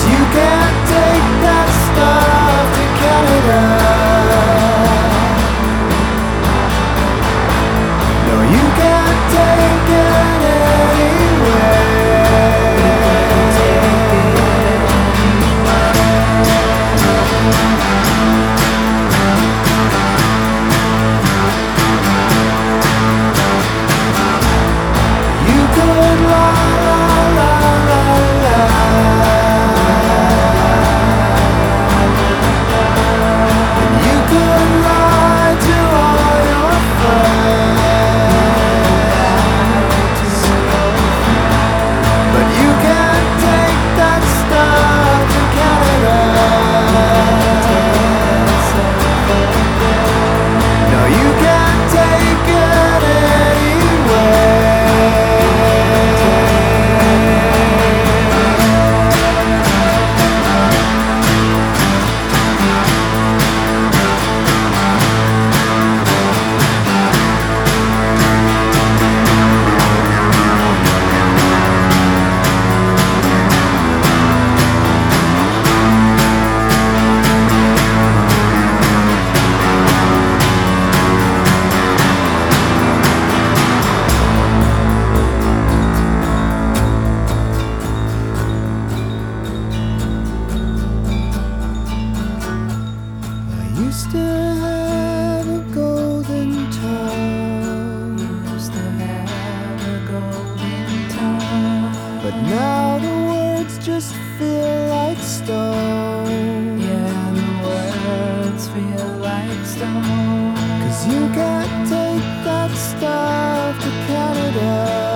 you can't take that stuff to Canada. No, you can't take it anywhere. You could lie, lie, lie, lie, lie. And you could lie to all your friends, but you can't take that stuff to Canada. No, you can't take it anywhere. Used to have a golden tongue. Used to have a golden tongue. But now the words just feel like stone. Yeah, the words feel like stone. 'Cause you can't take that stuff to Canada.